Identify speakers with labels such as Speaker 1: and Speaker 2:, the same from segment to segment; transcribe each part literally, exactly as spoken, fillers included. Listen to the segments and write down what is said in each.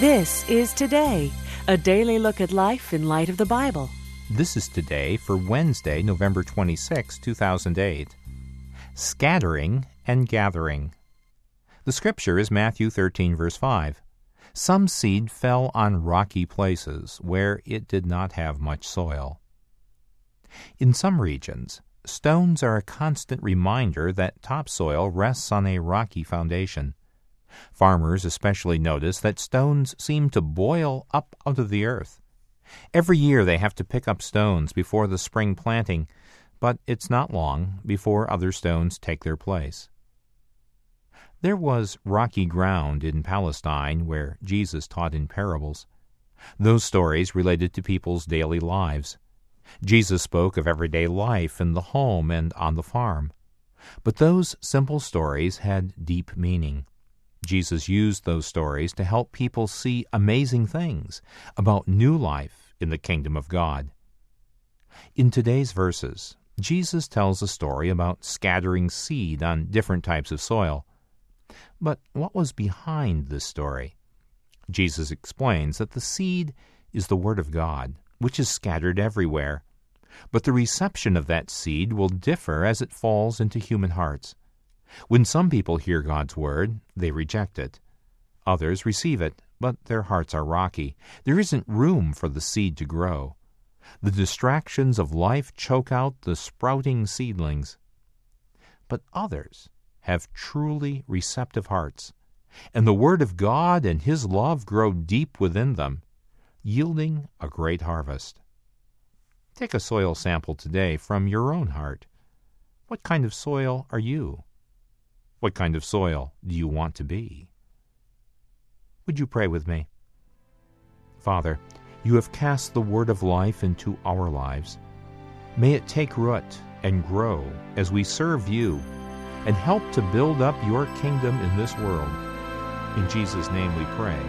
Speaker 1: This is Today, a daily look at life in light of the Bible.
Speaker 2: This is Today for Wednesday, November twenty-sixth, two thousand eight. Scattering and gathering. The scripture is Matthew thirteen, verse five. Some seed fell on rocky places where it did not have much soil. In some regions, stones are a constant reminder that topsoil rests on a rocky foundation. Farmers especially notice that stones seem to boil up out of the earth. Every year they have to pick up stones before the spring planting, but it's not long before other stones take their place. There was rocky ground in Palestine where Jesus taught in parables. Those stories related to people's daily lives. Jesus spoke of everyday life in the home and on the farm. But those simple stories had deep meaning. Jesus used those stories to help people see amazing things about new life in the kingdom of God. In today's verses, Jesus tells a story about scattering seed on different types of soil. But what was behind this story? Jesus explains that the seed is the Word of God, which is scattered everywhere. But the reception of that seed will differ as it falls into human hearts. When some people hear God's Word, they reject it. Others receive it, but their hearts are rocky. There isn't room for the seed to grow. The distractions of life choke out the sprouting seedlings. But others have truly receptive hearts, and the Word of God and His love grow deep within them, yielding a great harvest. Take a soil sample today from your own heart. What kind of soil are you? What kind of soil do you want to be? Would you pray with me? Father, you have cast the word of life into our lives. May it take root and grow as we serve you and help to build up your kingdom in this world. In Jesus' name we pray.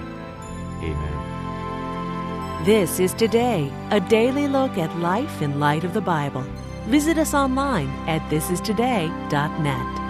Speaker 2: Amen.
Speaker 1: This is Today, a daily look at life in light of the Bible. Visit us online at this is today dot net.